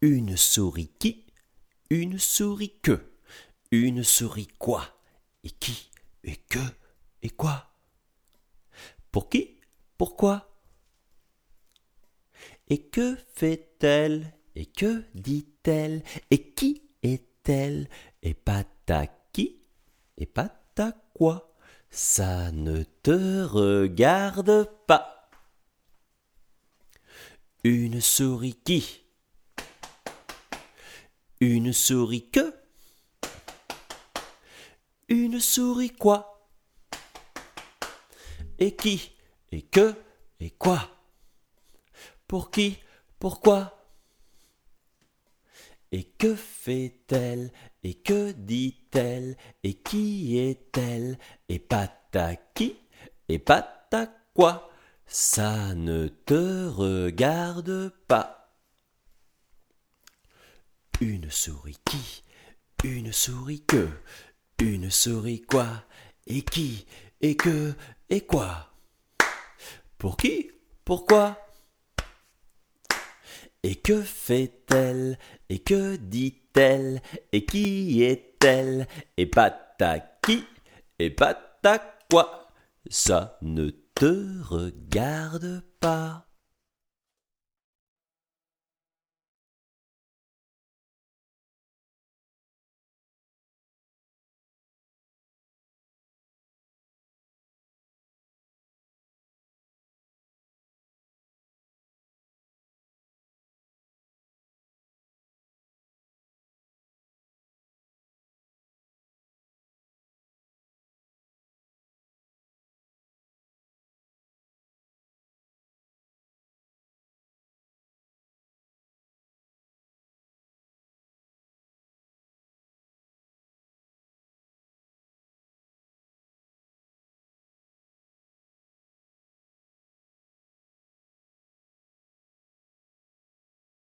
Une souris qui? Une souris que? Une souris quoi? Et qui? Et que? Et quoi? Pour qui? Pourquoi? Et que fait-elle? Et que dit-elle? Et qui est-elle? Et pata qui? Et pata quoi? Ça ne te regarde pas. Une souris qui? Une souris que? Une souris quoi? Et qui? Et que? Et quoi? Pour qui? Pourquoi? Et que fait-elle? Et que dit-elle? Et qui est-elle? Et pata qui? Et pata quoi? Ça ne te regarde pas. Une souris qui? Une souris que? Une souris quoi? Et qui? Et que? Et quoi? Pour qui? Pourquoi? Et que fait-elle? Et que dit-elle? Et qui est-elle? Et pata qui? Et pata quoi? Ça ne te regarde pas.